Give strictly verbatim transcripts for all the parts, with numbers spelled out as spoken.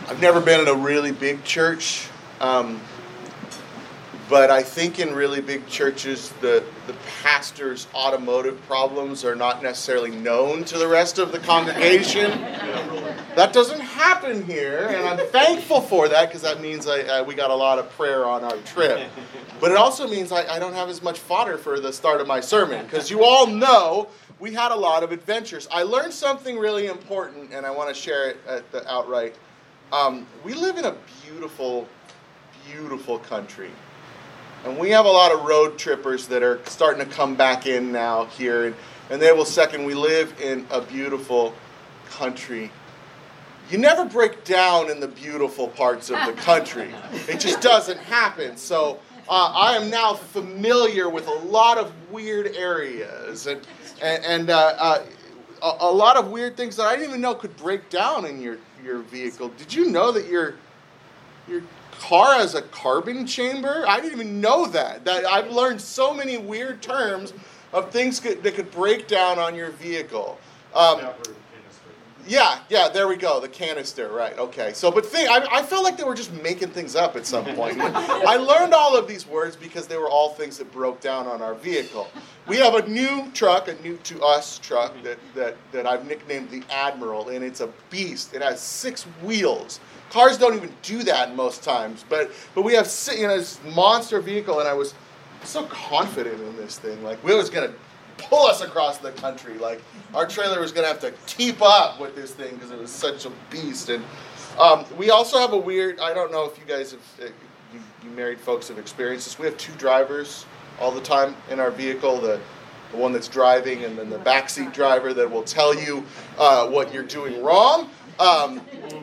I've never been in a really big church, um, but I think in really big churches, the, the pastor's automotive problems are not necessarily known to the rest of the congregation. That doesn't happen here, and I'm thankful for that because that means I, I, we got a lot of prayer on our trip. But it also means I, I don't have as much fodder for the start of my sermon because you all know we had a lot of adventures. I learned something really important, and I want to share it at the outright. Um, we live in a beautiful, beautiful country. And we have a lot of road trippers that are starting to come back in now here. And, and they will second, we live in a beautiful country. You never break down in the beautiful parts of the country. It just doesn't happen. So uh, I am now familiar with a lot of weird areas. And, and, and uh, uh, a, a lot of weird things that I didn't even know could break down in your, your vehicle. Did you know that your your car has a carbon chamber? I didn't even know that. That I've learned so many weird terms of things could, that could break down on your vehicle. Um, yeah, yeah, there we go. The canister, right? Okay. So, but thing, I, I felt like they were just making things up at some point. I learned all of these words because they were all things that broke down on our vehicle. We have a new truck, a new to us truck that that that I've nicknamed the Admiral, and it's a beast. It has six wheels. Cars don't even do that most times, but but we have, you know, this monster vehicle, and I was so confident in this thing. Like, we was going to pull us across the country. Like, our trailer was going to have to keep up with this thing because it was such a beast. And um, we also have a weird, I don't know if you guys have, uh, you, you married folks have experienced this. We have two drivers all the time in our vehicle, the, the one that's driving and then the backseat driver that will tell you uh, what you're doing wrong. Um,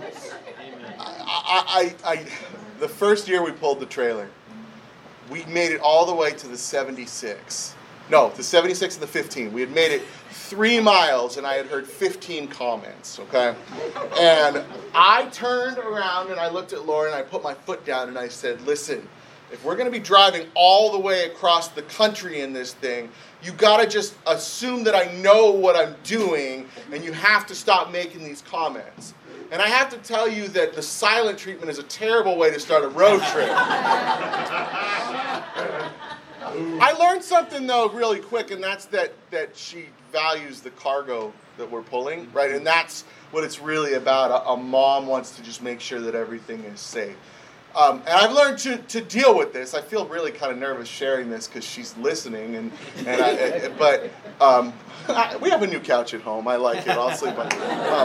I, I, I, the first year we pulled the trailer, we made it all the way to the seventy-six. No, the seventy-six and the fifteen. We had made it three miles, and I had heard fifteen comments, okay? And I turned around, and I looked at Lauren, and I put my foot down, and I said, listen, if we're going to be driving all the way across the country in this thing, you got to just assume that I know what I'm doing, and you have to stop making these comments. And I have to tell you that the silent treatment is a terrible way to start a road trip. I learned something, though, really quick, and that's that, that she values the cargo that we're pulling, right? And that's what it's really about. A, a mom wants to just make sure that everything is safe. Um, and I've learned to, to deal with this. I feel really kind of nervous sharing this because she's listening. And, and I, but um, I, we have a new couch at home. I like it. I'll sleep on it.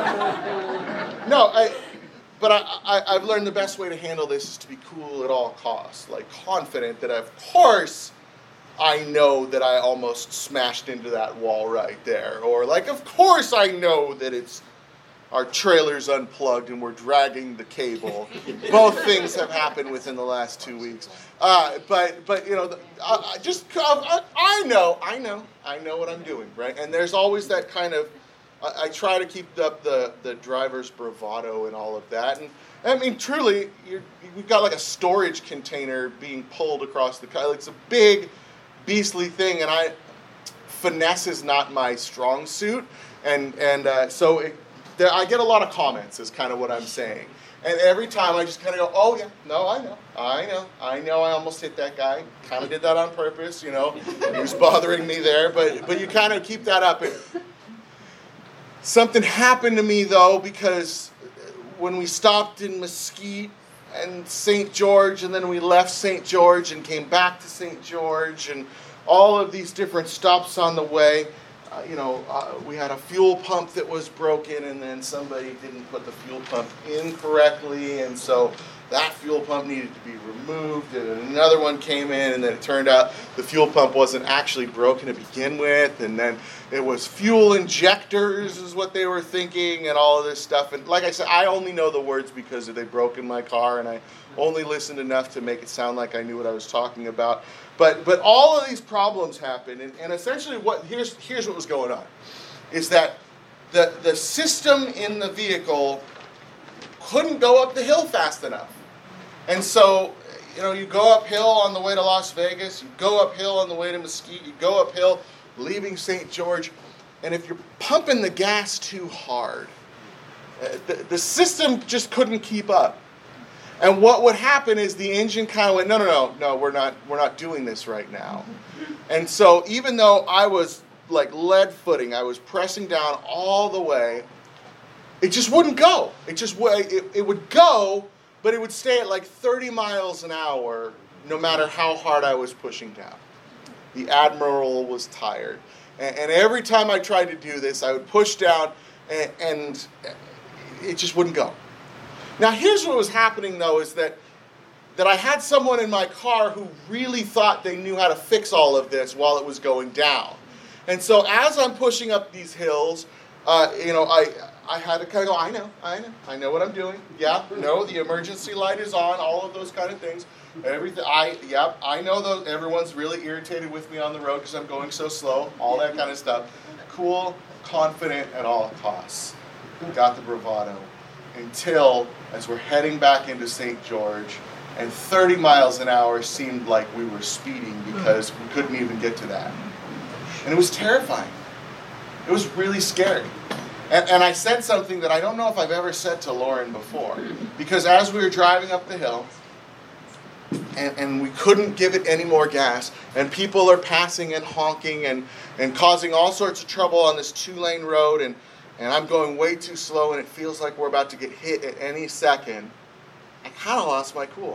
Um, no, I, but I, I, I've learned the best way to handle this is to be cool at all costs. Like, confident that, of course, I know that I almost smashed into that wall right there. Or, like, of course I know that it's our trailer's unplugged and we're dragging the cable. Both things have happened within the last two weeks. Uh, but, but you know, the, I, I just, I, I know, I know, I know what I'm doing, right? And there's always that kind of, I, I try to keep up the, the driver's bravado and all of that. And I mean, truly, you're, we've got like a storage container being pulled across the car. It's a big, beastly thing, and I, finesse is not my strong suit. And, and uh, so it, I get a lot of comments is kind of what I'm saying. And every time I just kind of go, oh yeah, no, I know, I know, I know I almost hit that guy. Kind of did that on purpose, you know. He was bothering me there, but but you kind of keep that up. And something happened to me though, because when we stopped in Mesquite and Saint George, and then we left Saint George and came back to Saint George, and all of these different stops on the way, Uh, you know, uh, we had a fuel pump that was broken, and then somebody didn't put the fuel pump in correctly, and so that fuel pump needed to be removed, and another one came in, and then it turned out the fuel pump wasn't actually broken to begin with, and then it was fuel injectors is what they were thinking, and all of this stuff. And like I said, I only know the words because they broke in my car, and I only listened enough to make it sound like I knew what I was talking about. But but all of these problems happened, and, and essentially what here's here's what was going on, is that the the system in the vehicle couldn't go up the hill fast enough. And so, you know, you go uphill on the way to Las Vegas, you go uphill on the way to Mesquite, you go uphill leaving Saint George, and if you're pumping the gas too hard, The, the system just couldn't keep up. And what would happen is the engine kind of went, no, no, no, no, we're not, we're not doing this right now. And so even though I was like lead footing, I was pressing down all the way, it just wouldn't go. It just it, it would go, but it would stay at like thirty miles an hour no matter how hard I was pushing down. The Admiral was tired. And, and every time I tried to do this, I would push down and, and it just wouldn't go. Now, here's what was happening, though, is that, that I had someone in my car who really thought they knew how to fix all of this while it was going down. And so as I'm pushing up these hills, uh, you know, I I had to kind of go, I know, I know, I know what I'm doing. Yeah, no, the emergency light is on, all of those kind of things. Everything, I, yeah, I know those, everyone's really irritated with me on the road because I'm going so slow, all that kind of stuff. Cool, confident at all costs. Got the bravado. Until, as we're heading back into Saint George, and thirty miles an hour seemed like we were speeding because we couldn't even get to that. And it was terrifying. It was really scary. And, and I said something that I don't know if I've ever said to Lauren before. Because as we were driving up the hill, and, and we couldn't give it any more gas, and people are passing and honking and, and causing all sorts of trouble on this two-lane road, and And I'm going way too slow, and it feels like we're about to get hit at any second. I kind of lost my cool.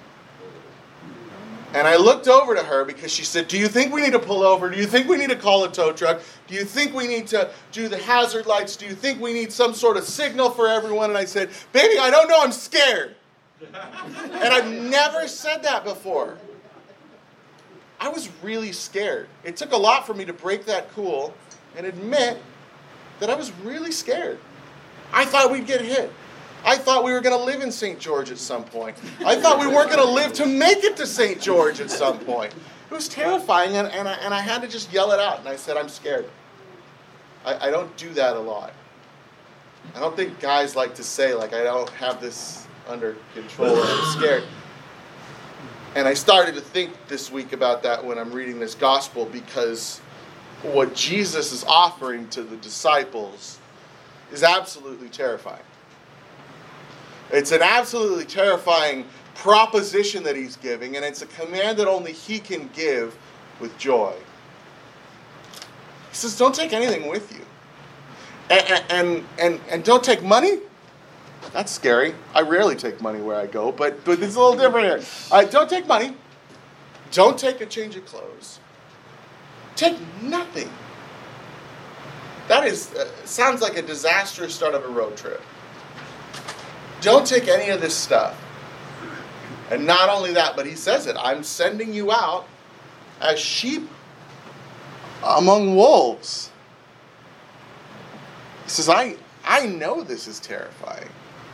And I looked over to her because she said, do you think we need to pull over? Do you think we need to call a tow truck? Do you think we need to do the hazard lights? Do you think we need some sort of signal for everyone? And I said, baby, I don't know. I'm scared. And I've never said that before. I was really scared. It took a lot for me to break that cool and admit that I was really scared. I thought we'd get hit. I thought we were going to live in Saint George at some point. I thought we weren't going to live to make it to Saint George at some point. It was terrifying, and, and, I, and I had to just yell it out, and I said, I'm scared. I, I don't do that a lot. I don't think guys like to say, like, I don't have this under control, and I'm scared. And I started to think this week about that when I'm reading this gospel, because what Jesus is offering to the disciples is absolutely terrifying. It's an absolutely terrifying proposition that he's giving, and it's a command that only he can give with joy. He says, don't take anything with you. And, and, and, and don't take money. That's scary. I rarely take money where I go, but, but it's a little different here. Uh, don't take money. Don't take a change of clothes. Take nothing. That is uh, sounds like a disastrous start of a road trip. Don't take any of this stuff. And not only that, but he says it. I'm sending you out as sheep among wolves. He says, I, I know this is terrifying.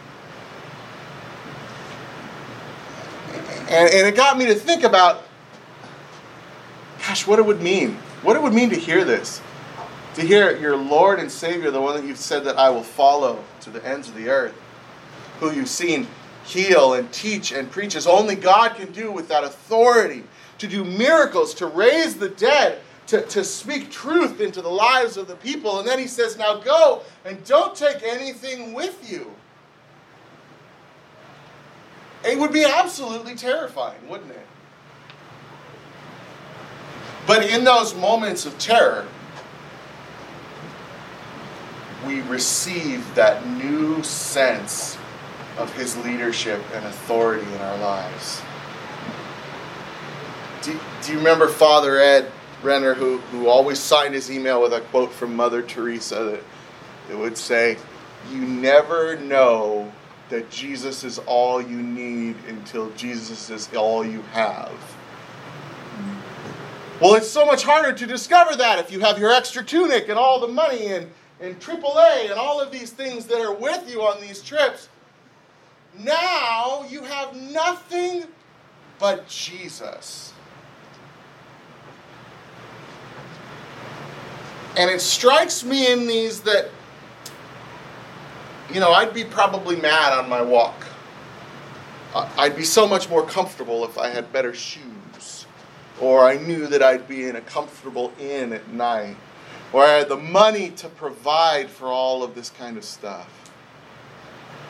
And, and it got me to think about, gosh, what it would mean. What it would mean to hear this. To hear your Lord and Savior, the one that you've said that I will follow to the ends of the earth, who you've seen heal and teach and preach as only God can do with that authority, to do miracles, to raise the dead, to, to speak truth into the lives of the people. And then he says, now go and don't take anything with you. It would be absolutely terrifying, wouldn't it? But in those moments of terror, we receive that new sense of his leadership and authority in our lives. Do, do you remember Father Ed Renner, who, who always signed his email with a quote from Mother Teresa that, that would say, you never know that Jesus is all you need until Jesus is all you have. Well, it's so much harder to discover that if you have your extra tunic and all the money and, and triple A and all of these things that are with you on these trips. Now you have nothing but Jesus. And it strikes me in these that, you know, I'd be probably mad on my walk. I'd be so much more comfortable if I had better shoes. Or I knew that I'd be in a comfortable inn at night. Or I had the money to provide for all of this kind of stuff.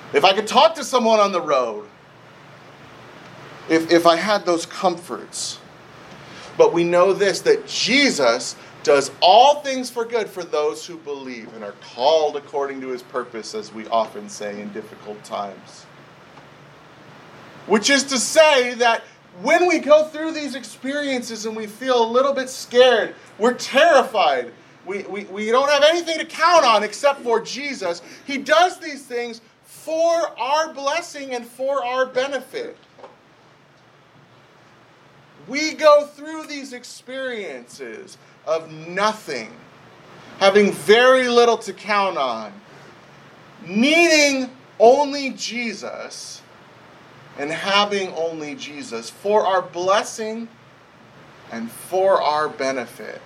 if I could talk to someone on the road, if, if I had those comforts. But we know this, that Jesus does all things for good for those who believe and are called according to his purpose, as we often say in difficult times. Which is to say that when we go through these experiences and we feel a little bit scared, we're terrified, we, we, we don't have anything to count on except for Jesus, he does these things for our blessing and for our benefit. We go through these experiences of nothing, having very little to count on, needing only Jesus, and having only Jesus for our blessing and for our benefit.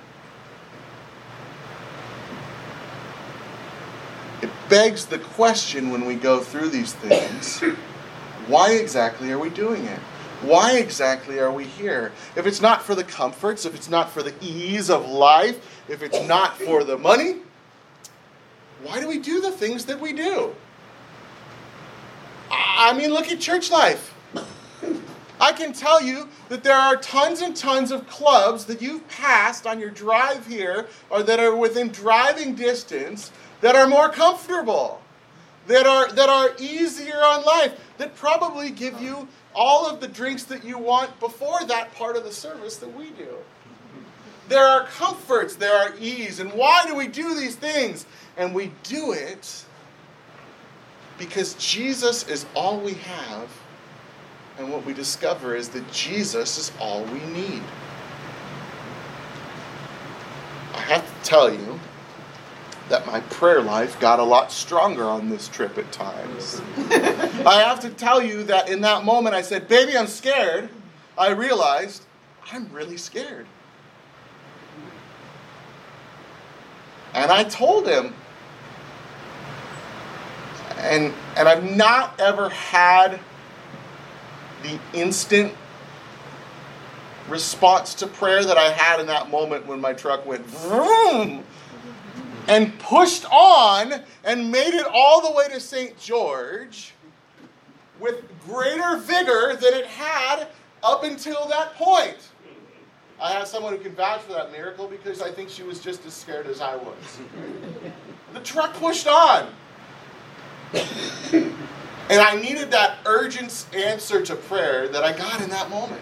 It begs the question when we go through these things, why exactly are we doing it? Why exactly are we here? If it's not for the comforts, if it's not for the ease of life, if it's not for the money, why do we do the things that we do? I mean, look at church life. I can tell you that there are tons and tons of clubs that you've passed on your drive here or that are within driving distance that are more comfortable, that are, that are easier on life, that probably give you all of the drinks that you want before that part of the service that we do. There are comforts, there are ease. And why do we do these things? And we do it because Jesus is all we have. And what we discover is that Jesus is all we need. I have to tell you that my prayer life got a lot stronger on this trip at times. I have to tell you that in that moment I said, baby, I'm scared. I realized I'm really scared. And I told him, and, and I've not ever had the instant response to prayer that I had in that moment when my truck went vroom, and pushed on and made it all the way to Saint George with greater vigor than it had up until that point. I have someone who can vouch for that miracle because I think she was just as scared as I was. The truck pushed on. And I needed that urgent answer to prayer that I got in that moment.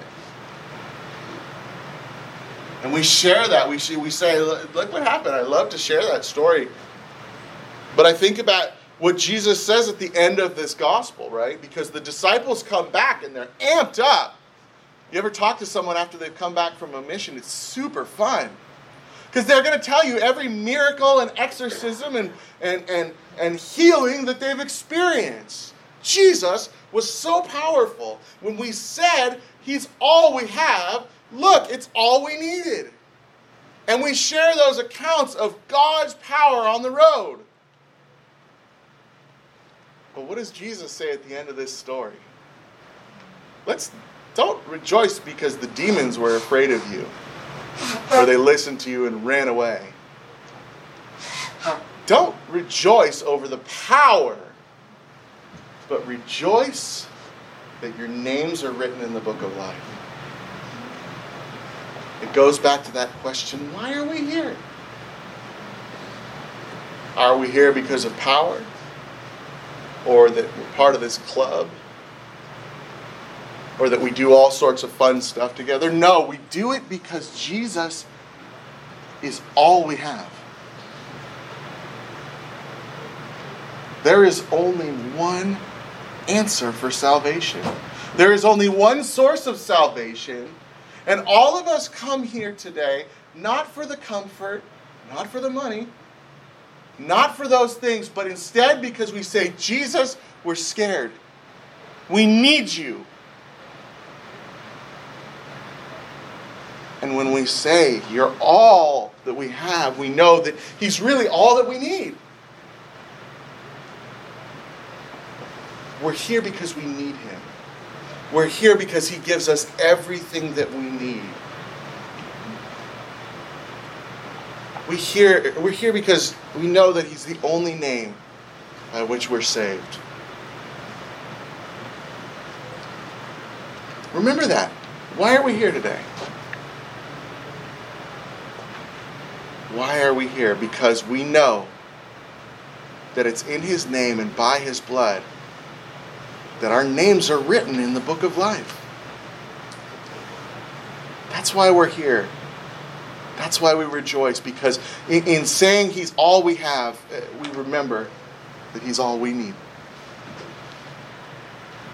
And we share that. We we say, look what happened. I love to share that story. But I think about what Jesus says at the end of this gospel, right? Because the disciples come back and they're amped up. You ever talk to someone after they've come back from a mission? It's super fun. Because they're going to tell you every miracle and exorcism and, and, and, and healing that they've experienced. Jesus was so powerful. When we said he's all we have, look, it's all we needed. And we share those accounts of God's power on the road. But what does Jesus say at the end of this story? Let's don't rejoice because the demons were afraid of you, or they listened to you and ran away. Don't rejoice over the power, but rejoice that your names are written in the book of life. It goes back to that question, why are we here? Are we here because of power? Or that we're part of this club? Or that we do all sorts of fun stuff together? No, we do it because Jesus is all we have. There is only one answer for salvation. There is only one source of salvation. And all of us come here today, not for the comfort, not for the money, not for those things, but instead because we say, Jesus, we're scared. We need you. And when we say, you're all that we have, we know that he's really all that we need. We're here because we need him. We're here because he gives us everything that we need. We here, we're here because we know that he's the only name by which we're saved. Remember that. Why are we here today? Why are we here? Because we know that it's in His name and by His blood that our names are written in the book of life. That's why we're here. That's why we rejoice, because in, in saying He's all we have, we remember that He's all we need.